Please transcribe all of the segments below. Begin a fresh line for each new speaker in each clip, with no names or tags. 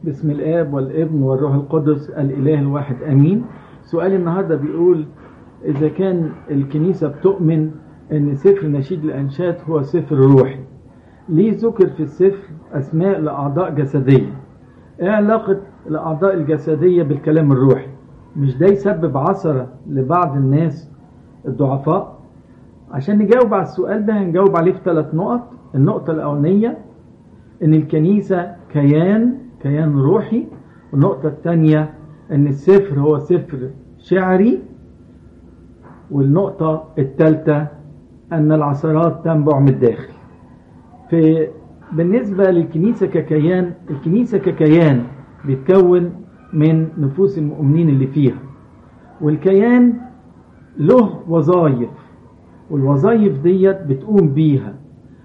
باسم الآب والابن والروح القدس الإله الواحد أمين. سؤال النهاردة بيقول: إذا كان الكنيسة بتؤمن أن سفر نشيد الأنشاد هو سفر روحي، ليه ذكر في السفر أسماء لأعضاء جسدية؟ إيه علاقة الأعضاء الجسدية بالكلام الروحي؟ مش ده يسبب عثرة لبعض الناس الضعفاء؟ عشان نجاوب على السؤال ده هنجاوب عليه في 3 نقط. النقطة الأولانية أن الكنيسة كيان روحي، والنقطة الثانية أن السفر هو سفر شعري، والنقطة الثالثة أن العثرات تنبع من الداخل. بالنسبة للكنيسة ككيان، الكنيسة ككيان بيتكون من نفوس المؤمنين اللي فيها، والكيان له وظائف، والوظائف ديت بتقوم بيها.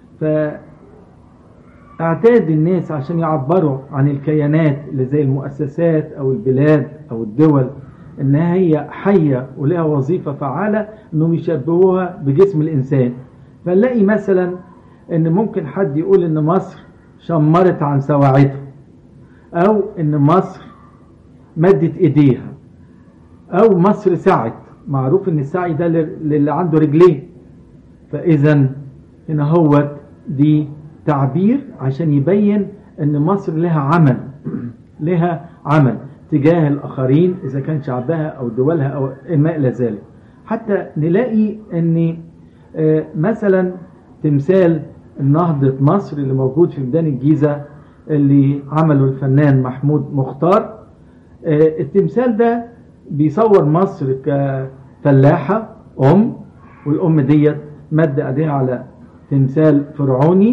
فاعتاد الناس عشان يعبروا عن الكيانات اللي زي المؤسسات أو البلاد أو الدول إنها هي حية ولها وظيفة فعالة، إنهم يشبهوها بجسم الإنسان. فنلاقي مثلا إن ممكن حد يقول إن مصر شمرت عن سواعدها، أو إن مصر مدت إيديها، أو مصر سعت. معروف إن السعي ده للي عنده رجلين. فإذا هنا هو دي تعبير عشان يبين إن مصر لها عمل تجاه الآخرين، إذا كان شعبها أو دولها أو ما إلى ذلك. حتى نلاقي أن مثلا تمثال نهضة مصر اللي موجود في ميدان الجيزة اللي عمله الفنان محمود مختار، التمثال ده بيصور مصر كفلاحة والأم ديت مد ايديها على تمثال فرعوني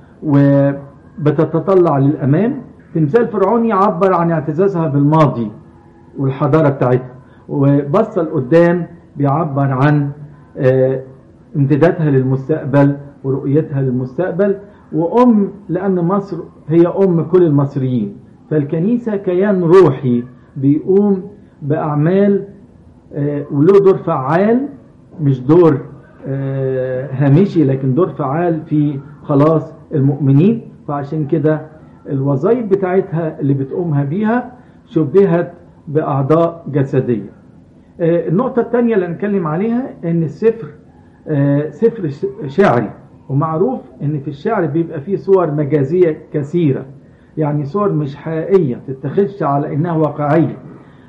وبتتطلع للأمام. تمثال فرعوني يعبر عن اعتزازها بالماضي والحضارة بتاعتها، وبصة لقدام بيعبر عن امتدادها للمستقبل ورؤيتها للمستقبل، لأن مصر هي كل المصريين. فالكنيسة كيان روحي بيقوم بأعمال وله دور فعال، مش دور هامشي، لكن دور فعال في خلاص المؤمنين. فعشان كده الوظائف بتاعتها اللي بتقومها بيها شبهت بأعضاء جسدية. النقطة الثانية اللي نتكلم عليها ان السفر سفر شعري، ومعروف ان في الشعر بيبقى فيه صور مجازية كثيرة، يعني صور مش حقيقية تتخذش على انها واقعية.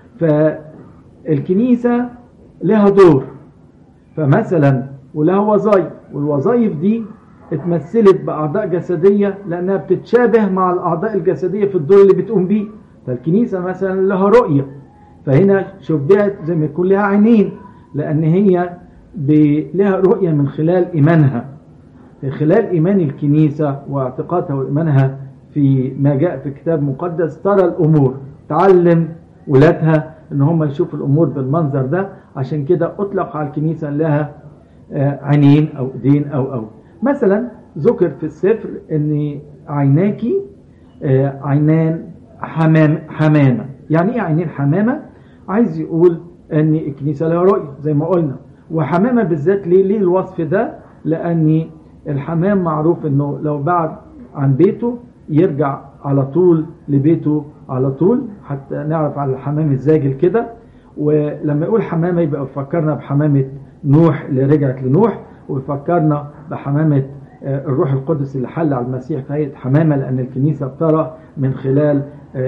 فالكنيسة لها دور، فمثلا ولها وظائف، والوظائف دي اتمثلت بأعضاء جسدية لأنها بتتشابه مع الأعضاء الجسدية في الدور اللي بتقوم بيه. فالكنيسة مثلا لها رؤية، فهنا شبهت زي ما يكون لها عينين، لأن هي لها رؤية من خلال إيمانها، من خلال إيمان الكنيسة واعتقادها وإيمانها في ما جاء في كتاب مقدس. ترى الأمور، تعلم ولادها ان هم يشوفوا الامور بالمنظر ده. عشان كده اطلق على الكنيسة لها عينين او ايدين او مثلا ذكر في السفر ان عيناكي عينان حمامة. يعني ايه عينين حمامة؟ عايز يقول ان الكنيسة لها رؤية زي ما قلنا. وحمامة بالذات ليه الوصف ده؟ لان الحمام معروف انه لو بعد عن بيته يرجع على طول لبيته على طول، حتى نعرف على الحمام الزاجل كده. ولما يقول حمامة يبقى يفكرنا بحمامة نوح اللي رجعت لنوح، ويفكرنا بحمامة الروح القدس اللي حل على المسيح في هيئة حمامة، لأن الكنيسة بترى من خلال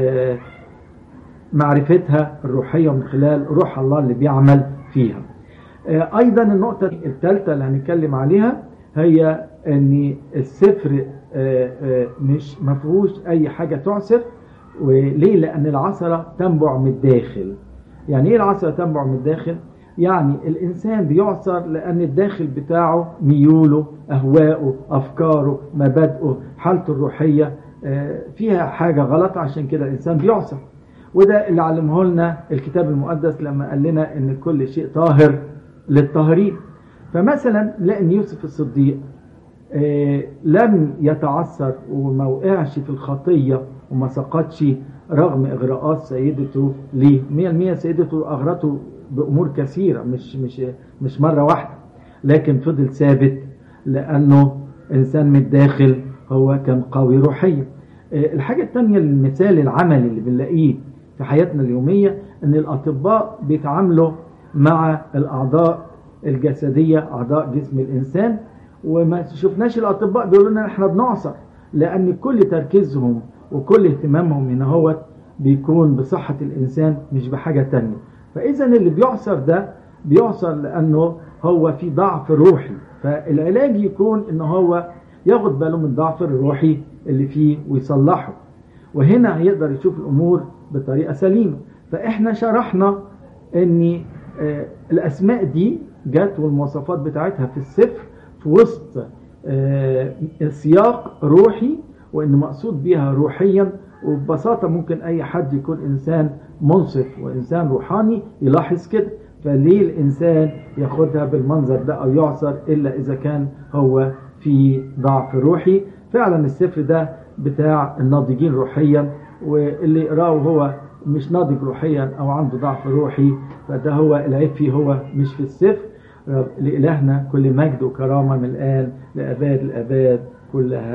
معرفتها الروحية ومن خلال روح الله اللي بيعمل فيها. أيضا النقطة الثالثة اللي هنتكلم عليها هي أن السفر مش مفهوش أي حاجة تعسر. وليه؟ لأن العثرة تنبع من الداخل. يعني إيه العثرة تنبع من الداخل؟ يعني الإنسان بيعثر لأن الداخل بتاعه ميوله، أهواءه، أفكاره، مبادئه، حالته الروحية فيها حاجة غلط، عشان كده الإنسان بيعثر. وده اللي علمه لنا الكتاب المقدس لما قال لنا إن كل شيء طاهر للطاهرين. فمثلا لأن يوسف الصديق لم يتعثر وما وقعش في الخطية وما سقطش رغم إغراءات سيدته ليه. 100% سيدته أغرته بأمور كثيرة، مش مرة واحدة، لكن فضل ثابت لأنه إنسان من الداخل هو كان قوي روحيا. الحاجة التانية، المثال العملي اللي بنلاقيه في حياتنا اليومية، ان الاطباء بيتعاملوا مع الاعضاء الجسدية، اعضاء جسم الانسان، وما شفناش الاطباء بيقولوا لنا احنا بنعصر، لان كل تركيزهم وكل اهتمامهم هنا هو بيكون بصحة الانسان مش بحاجة تانية. فاذا اللي بيعصر ده بيعصر لانه هو في ضعف روحي، فالعلاج يكون ان هو ياخد باله من الضعف الروحي اللي فيه ويصلحه، وهنا هيقدر يشوف الامور بطريقة سليمة. فاحنا شرحنا ان الاسماء دي جت والمواصفات بتاعتها في السفر في وسط سياق روحي، وان مقصود بيها روحيا، وببساطة ممكن اي حد يكون انسان منصف وانسان روحاني يلاحظ كده. فليه الانسان ياخدها بالمنظر ده او يعصر الا اذا كان هو في ضعف روحي؟ فعلا السفر ده بتاع الناضجين روحيا، واللي يقراه هو مش ناضج روحيا او عنده ضعف روحي فده هو العيب فيه، هو مش في السفر. لإلهنا كل مجد وكرامة من الآن لأباد الأباد كلها.